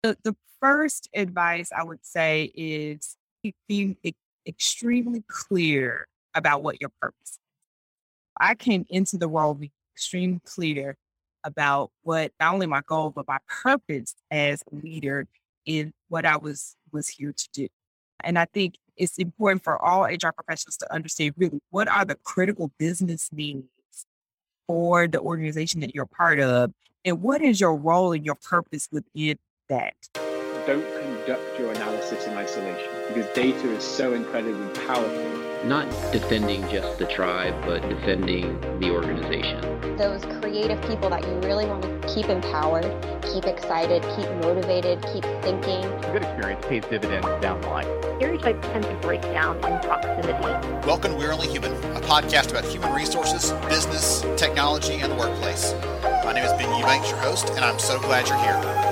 The first advice I would say is being extremely clear about what your purpose is. I came into the role being extremely clear about what not only my goal, but my purpose as a leader in what I was here to do. And I think it's important for all HR professionals to understand really what are the critical business needs for the organization that you're part of, and what is your role and your purpose within that. Don't conduct your analysis in isolation because data is so incredibly powerful. Not defending just the tribe, but defending the organization. Those creative people that you really want to keep empowered, keep excited, keep motivated, keep thinking. A good experience pays dividends down the line. Stereotypes tend to break down in proximity. Welcome to We're Only Human, a podcast about human resources, business, technology, and the workplace. My name is Ben Eubanks, your host, and I'm so glad you're here.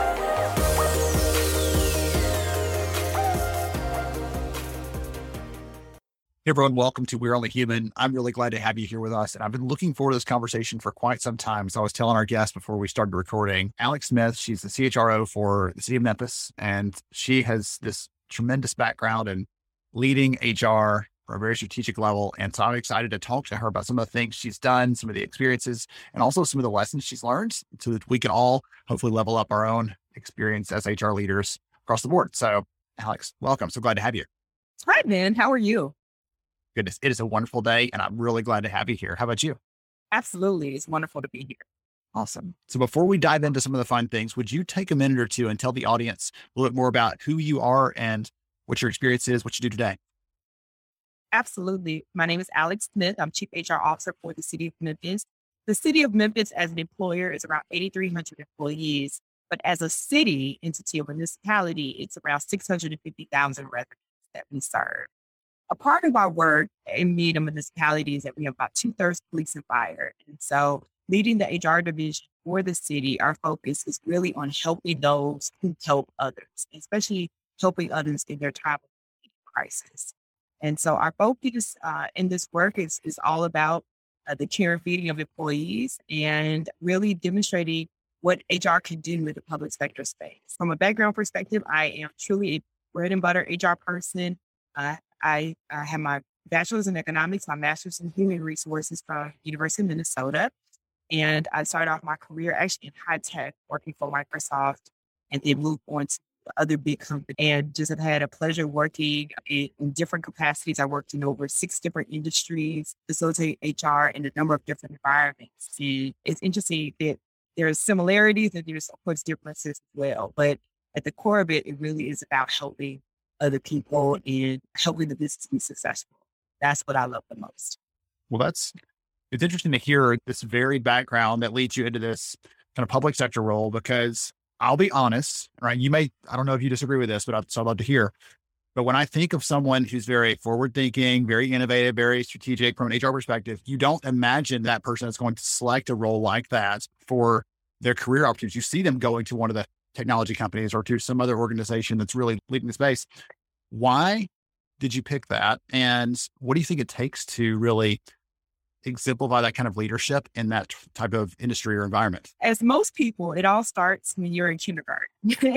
Hey everyone, welcome to We're Only Human. I'm really glad to have you here with us. And I've been looking forward to this conversation for quite some time. So I was telling our guest before we started recording, Alex Smith, she's the CHRO for the city of Memphis. And she has this tremendous background in leading HR for a very strategic level. And so I'm excited to talk to her about some of the things she's done, some of the experiences, and also some of the lessons she's learned so that we can all hopefully level up our own experience as HR leaders across the board. So Alex, welcome. So glad to have you. Hi, man. How are you? Goodness, it is a wonderful day, and I'm really glad to have you here. How about you? Absolutely. It's wonderful to be here. Awesome. So before we dive into some of the fun things, would you take a minute or two and tell the audience a little bit more about who you are and what your experience is, what you do today? Absolutely. My name is Alex Smith. I'm Chief HR Officer for the City of Memphis. The City of Memphis as an employer is around 8,300 employees, but as a city entity or municipality, it's around 650,000 residents that we serve. A part of our work in the municipality is that we have about 2/3 police and fire. And so leading the HR division for the city, our focus is really on helping those who help others, especially helping others in their time of crisis. And so our focus in this work is all about the care and feeding of employees and really demonstrating what HR can do with the public sector space. From a background perspective, I am truly a bread and butter HR person. I have my bachelor's in economics, my master's in human resources from University of Minnesota. And I started off my career actually in high tech, working for Microsoft, and then moved on to other big companies. And just have had a pleasure working in different capacities. I worked in over 6 different industries, facilitate HR in a number of different environments. And it's interesting that there's similarities and there's of course differences as well. But at the core of it, it really is about helping other people and helping the business be successful. That's what I love the most. Well, it's interesting to hear this varied background that leads you into this kind of public sector role, because I'll be honest, right? I don't know if you disagree with this, but I'd love to hear. But when I think of someone who's very forward thinking, very innovative, very strategic from an HR perspective, you don't imagine that person is going to select a role like that for their career opportunities. You see them going to one of the technology companies or to some other organization that's really leading the space. Why did you pick that? And what do you think it takes to really exemplify that kind of leadership in that type of industry or environment? As most people, it all starts when you're in kindergarten.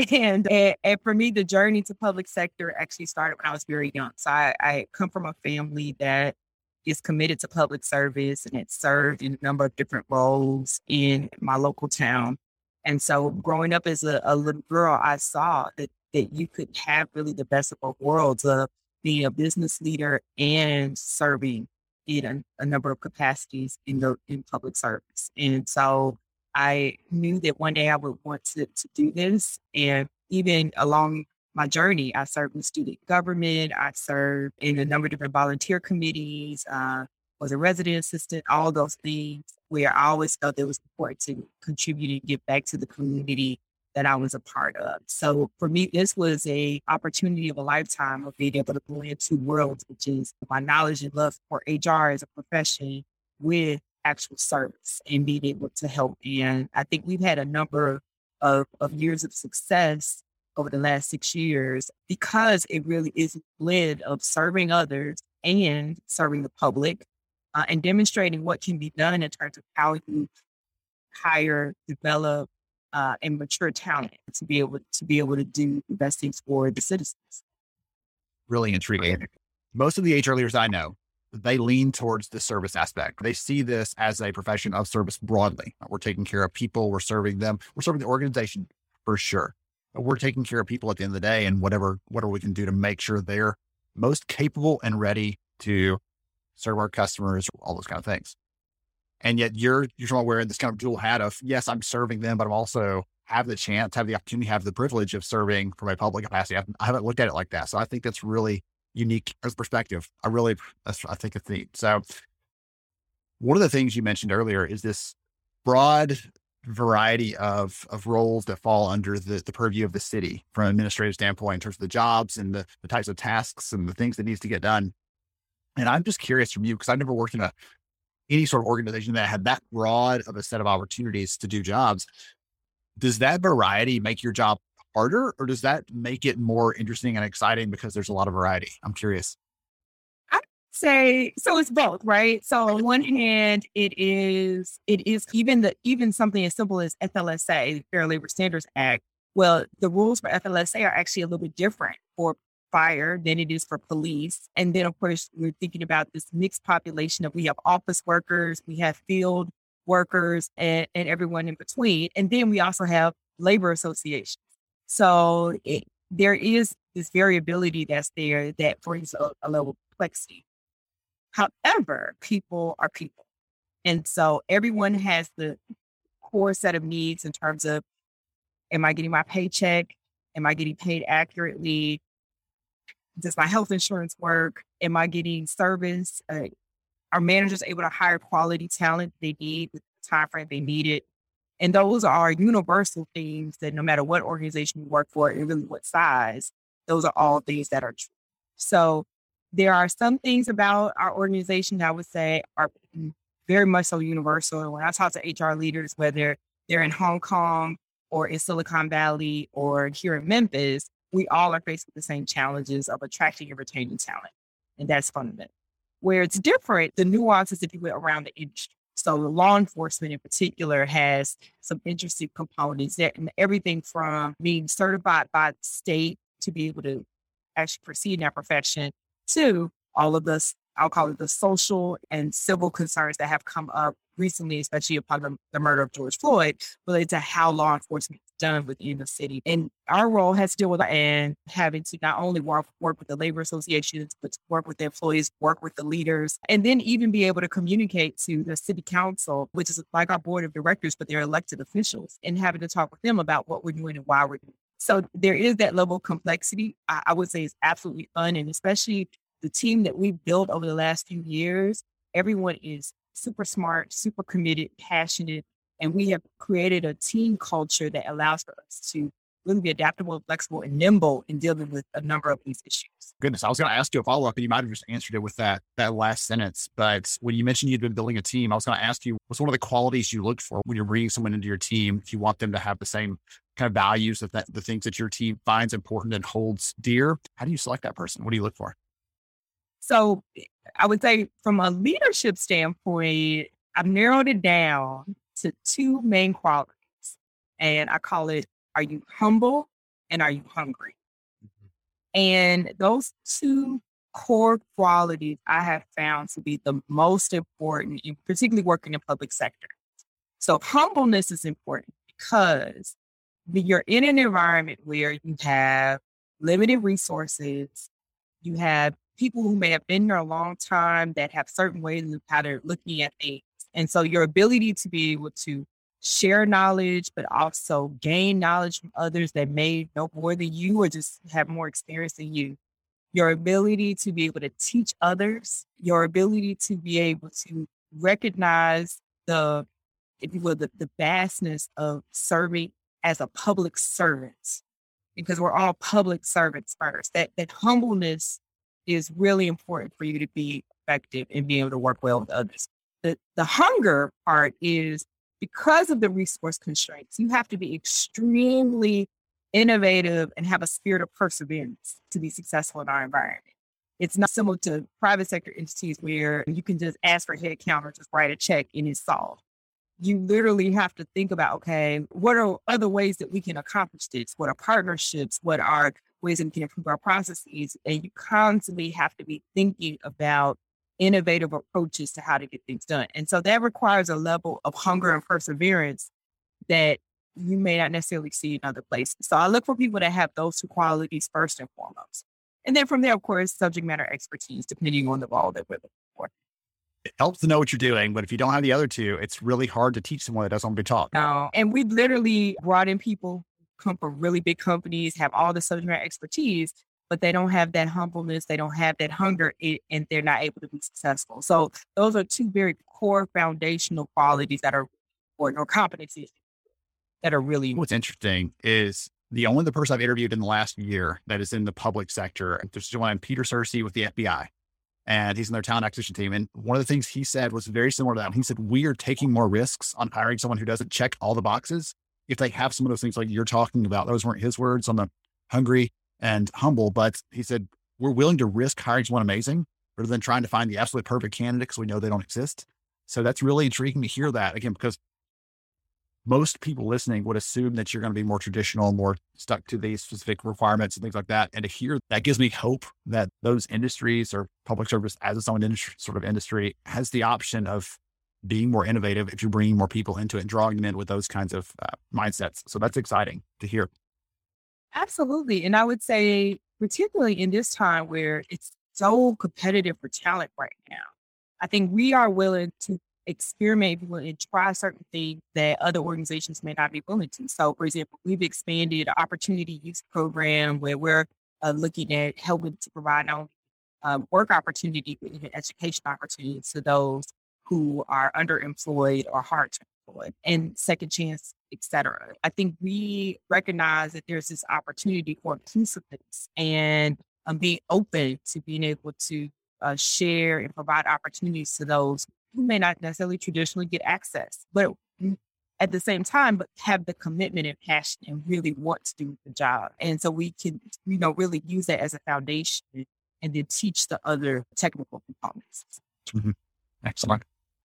and for me, the journey to public sector actually started when I was very young. So I come from a family that is committed to public service and had served in a number of different roles in my local town. And so growing up as a little girl, I saw that you could have really the best of both worlds of being a business leader and serving in a number of capacities in public service. And so I knew that one day I would want to do this. And even along my journey, I served in student government. I served in a number of different volunteer committees, was a resident assistant, all those things where I always felt it was important to contribute and give back to the community that I was a part of. So for me, this was a opportunity of a lifetime of being able to blend 2 worlds, which is my knowledge and love for HR as a profession with actual service and being able to help. And I think we've had a number of years of success over the last 6 years because it really is a blend of serving others and serving the public. And demonstrating what can be done in terms of how you hire, develop, and mature talent to be able to do the best things for the citizens. Really intriguing. Most of the HR leaders I know, they lean towards the service aspect. They see this as a profession of service broadly. We're taking care of people. We're serving them. We're serving the organization for sure. But we're taking care of people at the end of the day, and whatever we can do to make sure they're most capable and ready to serve our customers, all those kind of things. And yet you're wearing this kind of dual hat of, yes, I'm serving them, but I'm also have the opportunity, have the privilege of serving from a public capacity. I haven't looked at it like that. So I think that's really unique as a perspective. I think it's neat. So one of the things you mentioned earlier is this broad variety of roles that fall under the purview of the city from an administrative standpoint in terms of the jobs and the types of tasks and the things that needs to get done. And I'm just curious from you, because I've never worked in any sort of organization that had that broad of a set of opportunities to do jobs. Does that variety make your job harder, or does that make it more interesting and exciting because there's a lot of variety? I'm curious. I'd say, so it's both, right? So on one hand, it is even something as simple as FLSA, Fair Labor Standards Act. Well, the rules for FLSA are actually a little bit different for fire than it is for police. And then, of course, we're thinking about this mixed population of, we have office workers, we have field workers, and everyone in between. And then we also have labor associations. So there is this variability that's there that brings a level of complexity. However, people are people. And so everyone has the core set of needs in terms of, am I getting my paycheck? Am I getting paid accurately? Does my health insurance work? Am I getting service? Are managers able to hire quality talent they need with the time frame they need it? And those are universal things that no matter what organization you work for and really what size, those are all things that are true. So there are some things about our organization that I would say are very much so universal. And when I talk to HR leaders, whether they're in Hong Kong or in Silicon Valley or here in Memphis, we all are faced with the same challenges of attracting and retaining talent. And that's fundamental. Where it's different, the nuances, if you will, around the industry. So the law enforcement in particular has some interesting components there, and everything from being certified by the state to be able to actually proceed in that profession to all of this, I'll call it the social and civil concerns that have come up recently, especially upon the murder of George Floyd, related to how law enforcement is done within the city. And our role has to deal with and having to not only work with the labor associations, but to work with the employees, work with the leaders, and then even be able to communicate to the city council, which is like our board of directors, but they're elected officials, and having to talk with them about what we're doing and why we're doing it. So there is that level of complexity. I would say it's absolutely fun. And especially the team that we've built over the last few years, everyone is super smart, super committed, passionate, and we have created a team culture that allows for us to really be adaptable, flexible, and nimble in dealing with a number of these issues. Goodness, I was going to ask you a follow-up, and you might have just answered it with that last sentence. But when you mentioned you'd been building a team, I was going to ask you, what's one of the qualities you look for when you're bringing someone into your team, if you want them to have the same kind of values, the things that your team finds important and holds dear? How do you select that person? What do you look for? So I would say from a leadership standpoint, I've narrowed it down to two main qualities. And I call it, are you humble and are you hungry? Mm-hmm. And those two core qualities I have found to be the most important, particularly working in public sector. So humbleness is important because you're in an environment where you have limited resources, you have people who may have been here a long time that have certain ways of how they're looking at things. And so your ability to be able to share knowledge, but also gain knowledge from others that may know more than you or just have more experience than you. Your ability to be able to teach others, your ability to be able to recognize the vastness of serving as a public servant, because we're all public servants first. That humbleness is really important for you to be effective and be able to work well with others. The hunger part is because of the resource constraints, you have to be extremely innovative and have a spirit of perseverance to be successful in our environment. It's not similar to private sector entities where you can just ask for head count or just write a check and it's solved. you literally have to think about, okay, what are other ways that we can accomplish this? What are partnerships? What are ways that we can improve our processes? And you constantly have to be thinking about innovative approaches to how to get things done. And so that requires a level of hunger and perseverance that you may not necessarily see in other places. So I look for people that have those two qualities first and foremost. And then from there, of course, subject matter expertise, depending on the role that we're looking for. It helps to know what you're doing, but if you don't have the other two, it's really hard to teach someone that doesn't want to be taught. No. And we literally brought in people who come from really big companies, have all the subject matter expertise, but they don't have that humbleness, they don't have that hunger, and they're not able to be successful. So those are two very core foundational qualities that are important, or competencies that are really important. What's interesting is the person I've interviewed in the last year that is in the public sector. There's one named Peter Searcy with the FBI, and he's in their talent acquisition team. And one of the things he said was very similar to that. He said, we are taking more risks on hiring someone who doesn't check all the boxes. If they have some of those things like you're talking about, those weren't his words on the hungry and humble, but he said, we're willing to risk hiring someone amazing rather than trying to find the absolute perfect candidate because we know they don't exist. So that's really intriguing to hear that, again, because most people listening would assume that you're going to be more traditional, more stuck to these specific requirements and things like that. And to hear that gives me hope that those industries, or public service as its own industry, has the option of being more innovative if you're bringing more people into it and drawing them in with those kinds of mindsets. So that's exciting to hear. Absolutely. And I would say, particularly in this time where it's so competitive for talent right now, I think we are willing to experiment and try certain things that other organizations may not be willing to. So, for example, we've expanded the Opportunity Youth Program, where we're looking at helping to provide not only work opportunity, but even education opportunities to those who are underemployed or hard to employ, and second chance, et cetera. I think we recognize that there's this opportunity for inclusiveness and being open to being able to share and provide opportunities to those who may not necessarily traditionally get access, but at the same time, but have the commitment and passion and really want to do the job. And so we can, really use that as a foundation and then teach the other technical components. Mm-hmm. Excellent.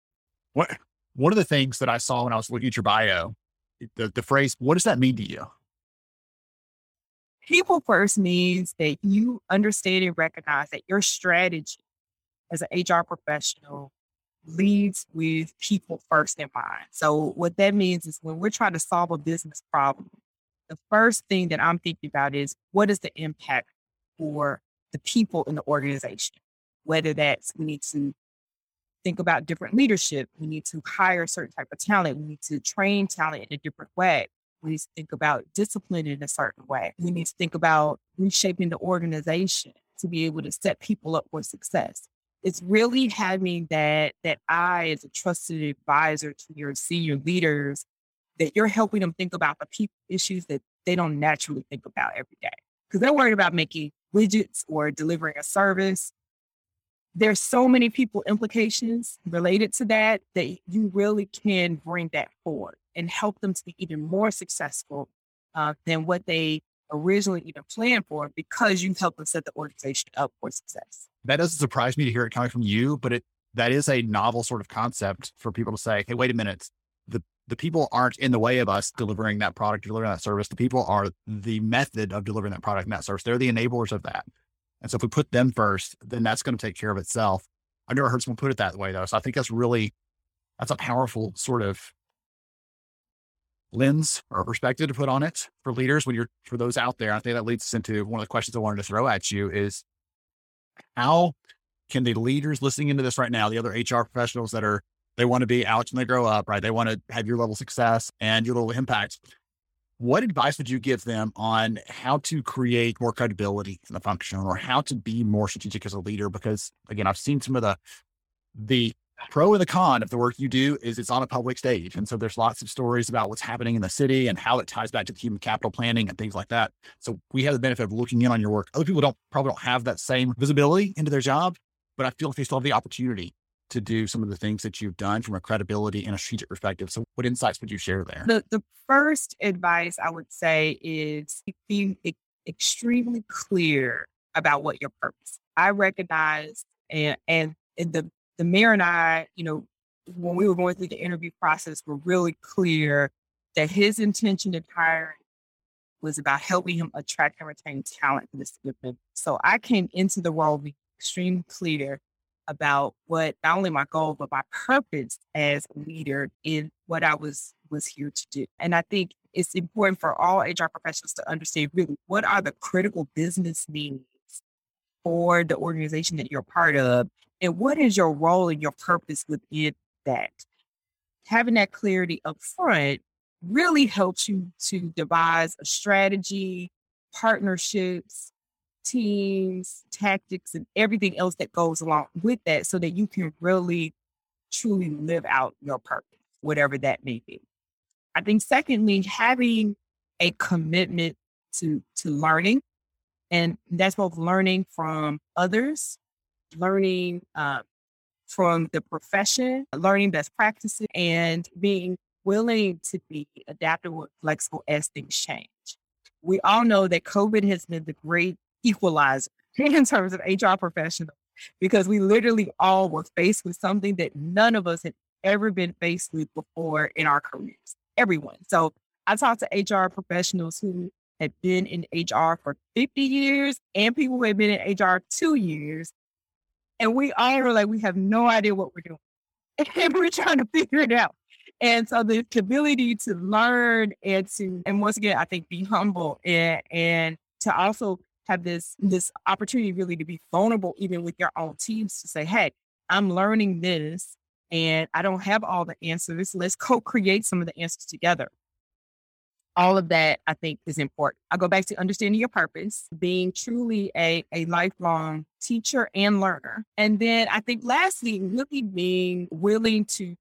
One of the things that I saw when I was looking at your bio, the phrase, what does that mean to you? People first means that you understand and recognize that your strategy as an HR professional leads with people first in mind. So what that means is when we're trying to solve a business problem, the first thing that I'm thinking about is, what is the impact for the people in the organization? Whether that's, we need to think about different leadership. We need to hire a certain type of talent. We need to train talent in a different way. We need to think about discipline in a certain way. We need to think about reshaping the organization to be able to set people up for success. It's really having that eye as a trusted advisor to your senior leaders, that you're helping them think about the people issues that they don't naturally think about every day. Because they're worried about making widgets or delivering a service. There's so many people implications related to that you really can bring that forward and help them to be even more successful than what they originally even planned for, because you help them set the organization up for success. That doesn't surprise me to hear it coming from you, but that is a novel sort of concept for people to say, hey, wait a minute. The people aren't in the way of us delivering that product, delivering that service. The people are the method of delivering that product and that service. They're the enablers of that. And so if we put them first, then that's going to take care of itself. I've never heard someone put it that way though. So I think that's a powerful sort of lens or perspective to put on it for leaders for those out there. I think that leads us into one of the questions I wanted to throw at you is, how can the leaders listening into this right now, the other HR professionals they want to be out when they grow up, right? They want to have your level of success and your level of impact. What advice would you give them on how to create more credibility in the function, or how to be more strategic as a leader? Because again, I've seen some of the pro and the con of the work you do is it's on a public stage. And so there's lots of stories about what's happening in the city and how it ties back to the human capital planning and things like that. So we have the benefit of looking in on your work. Other people probably don't have that same visibility into their job, but I feel like they still have the opportunity to do some of the things that you've done from a credibility and a strategic perspective. So what insights would you share there? The first advice I would say is being extremely clear about what your purpose. I recognize, and the mayor and I, when we were going through the interview process, were really clear that his intention in hiring was about helping him attract and retain talent for the city of Memphis. So I came into the role being extremely clear about what not only my goal, but my purpose as a leader in what I was here to do. And I think it's important for all HR professionals to understand really what are the critical business needs for the organization that you're part of, and what is your role and your purpose within that. Having that clarity up front really helps you to devise a strategy, partnerships, teams, tactics, and everything else that goes along with that so that you can really, truly live out your purpose, whatever that may be. I think secondly, having a commitment to learning, and that's both learning from others, learning from the profession, learning best practices, and being willing to be adaptable and flexible as things change. We all know that COVID has been the great equalizer in terms of HR professionals, because we literally all were faced with something that none of us had ever been faced with before in our careers, everyone. So I talked to HR professionals who had been in HR for 50 years and people who had been in HR 2 years. And we all were like, we have no idea what we're doing. And we're trying to figure it out. And so the ability to learn and once again, I think be humble and to also have this opportunity really to be vulnerable, even with your own teams, to say, hey, I'm learning this and I don't have all the answers. Let's co-create some of the answers together. All of that, I think, is important. I go back to understanding your purpose, being truly a lifelong teacher and learner. And then I think lastly, really being willing to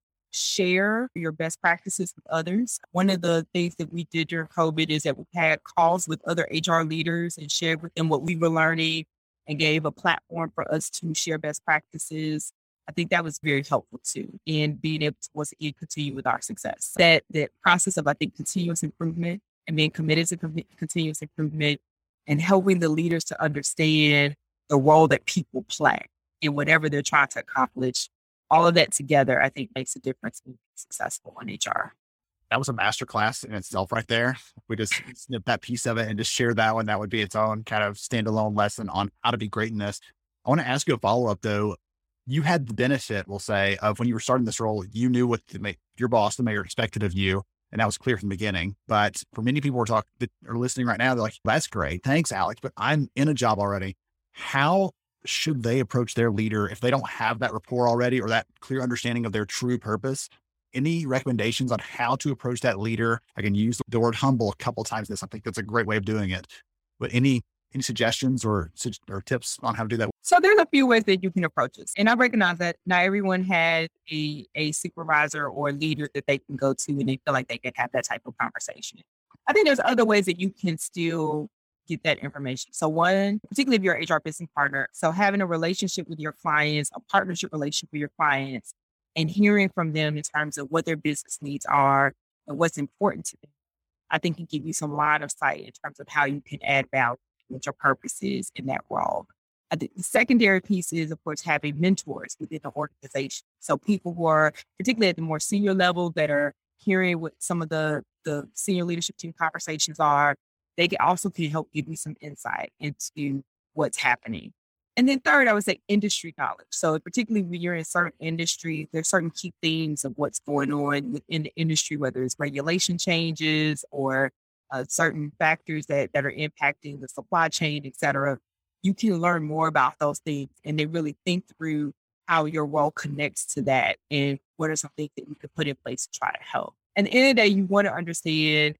share your best practices with others. One of the things that we did during COVID is that we had calls with other HR leaders and shared with them what we were learning and gave a platform for us to share best practices. I think that was very helpful too in being able to once again continue with our success. That process of, I think, continuous improvement and being committed to continuous improvement and helping the leaders to understand the role that people play in whatever they're trying to accomplish. All of that together, I think, makes a difference in being successful in HR. That was a masterclass in itself right there. We just snip that piece of it and just share that one. That would be its own kind of standalone lesson on how to be great in this. I want to ask you a follow-up though. You had the benefit, we'll say, of when you were starting this role, you knew what your boss, the mayor, expected of you. And that was clear from the beginning. But for many people that are listening right now, they're like, that's great. Thanks, Alex. But I'm in a job already. How should they approach their leader if they don't have that rapport already or that clear understanding of their true purpose? Any recommendations on how to approach that leader? I can use the word humble a couple of times. I think that's a great way of doing it. But any suggestions or tips on how to do that? So there's a few ways that you can approach this. And I recognize that not everyone has a supervisor or leader that they can go to and they feel like they can have that type of conversation. I think there's other ways that you can still get that information. So one, particularly if you're an HR business partner, so having a relationship with your clients, a partnership relationship with your clients, and hearing from them in terms of what their business needs are and what's important to them, I think can give you some line of sight in terms of how you can add value, what your purpose is in that role. I think the secondary piece is, of course, having mentors within the organization. So people who are particularly at the more senior level that are hearing what some of the senior leadership team conversations are, they can help give you some insight into what's happening. And then third, I would say industry knowledge. So particularly when you're in certain industries, there's certain key themes of what's going on within the industry, whether it's regulation changes or certain factors that are impacting the supply chain, et cetera. You can learn more about those things and then really think through how your role connects to that and what are some things that you could put in place to try to help. At the end of the day, you want to understand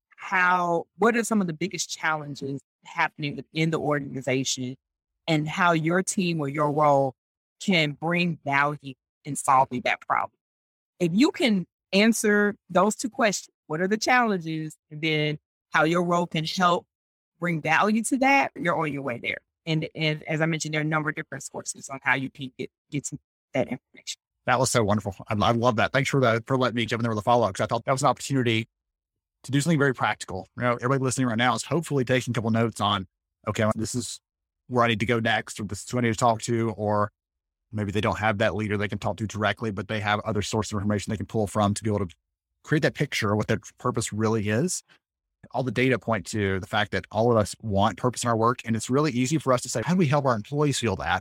what are some of the biggest challenges happening within the organization and how your team or your role can bring value in solving that problem. If you can answer those two questions, what are the challenges, and then how your role can help bring value to that, you're on your way there. And as I mentioned, there are a number of different sources on how you can get to that information. That was so wonderful. I love that. Thanks for letting me jump in there with a follow-up, because I thought that was an opportunity to do something very practical. Everybody listening right now is hopefully taking a couple notes on, okay, this is where I need to go next, or this is who I need to talk to, or maybe they don't have that leader they can talk to directly, but they have other sources of information they can pull from to be able to create that picture of what their purpose really is. All the data point to the fact that all of us want purpose in our work. And it's really easy for us to say, how do we help our employees feel that?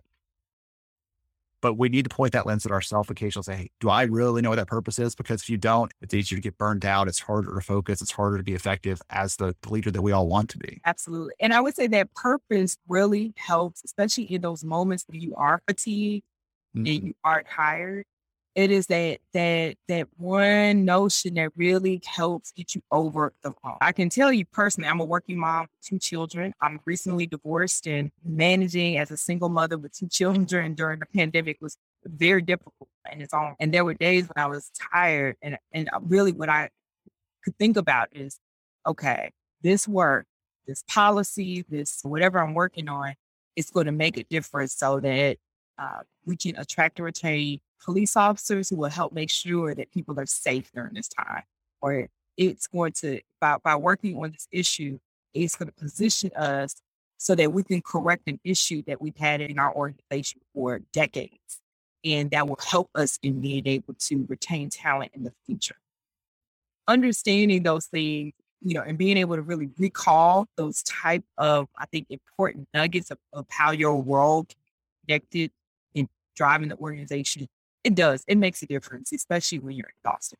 But we need to point that lens at ourselves occasionally and say, hey, do I really know what that purpose is? Because if you don't, it's easier to get burned out. It's harder to focus. It's harder to be effective as the leader that we all want to be. Absolutely. And I would say that purpose really helps, especially in those moments when you are fatigued and you are tired. It is that one notion that really helps get you over the hump. I can tell you personally, I'm a working mom with 2 children. I'm recently divorced, and managing as a single mother with 2 children during the pandemic was very difficult in its own. And there were days when I was tired, and really what I could think about is, okay, this work, this policy, this whatever I'm working on, it's going to make a difference so that we can attract and retain police officers who will help make sure that people are safe during this time. Or it's going to, by working on this issue, it's going to position us so that we can correct an issue that we've had in our organization for decades. And that will help us in being able to retain talent in the future. Understanding those things, and being able to really recall those type of, I think, important nuggets of how your role connected in driving the organization. It makes a difference, especially when you're exhausted.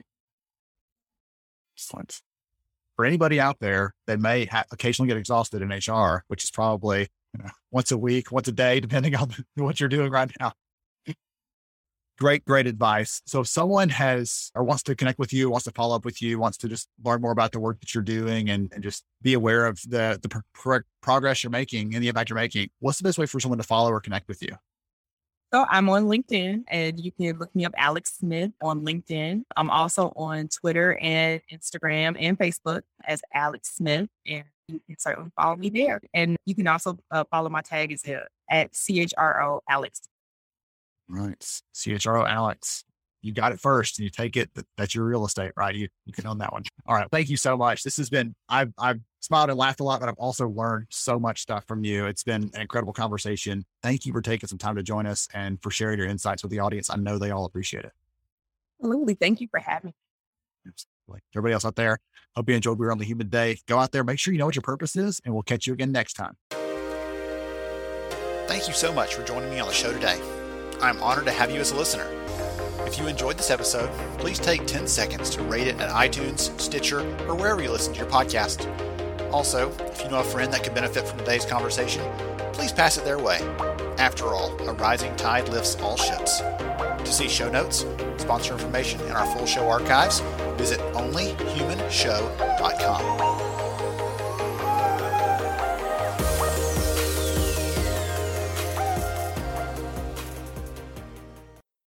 Excellent. For anybody out there that may occasionally get exhausted in HR, which is probably once a week, once a day, depending on what you're doing right now. Great advice. So if someone has or wants to connect with you, wants to follow up with you, wants to just learn more about the work that you're doing and just be aware of the progress you're making and the impact you're making, what's the best way for someone to follow or connect with you? So I'm on LinkedIn, and you can look me up, Alex Smith, on LinkedIn. I'm also on Twitter and Instagram and Facebook as Alex Smith, and you can certainly follow me there. And you can also follow my tag is at CHRO Alex. Right. CHRO Alex. You got it first and you take it. That's your real estate, right? You can own that one. All right. Thank you so much. This has been, I've smiled and laughed a lot, but I've also learned so much stuff from you. It's been an incredible conversation. Thank you for taking some time to join us and for sharing your insights with the audience. I know they all appreciate it. Absolutely. Thank you for having me. Absolutely. Everybody else out there, hope you enjoyed We're on the Human Day. Go out there, make sure you know what your purpose is, and we'll catch you again next time. Thank you so much for joining me on the show today. I'm honored to have you as a listener. If you enjoyed this episode, please take 10 seconds to rate it at iTunes, Stitcher, or wherever you listen to your podcast. Also, if you know a friend that could benefit from today's conversation, please pass it their way. After all, a rising tide lifts all ships. To see show notes, sponsor information, and our full show archives, visit onlyhumanshow.com.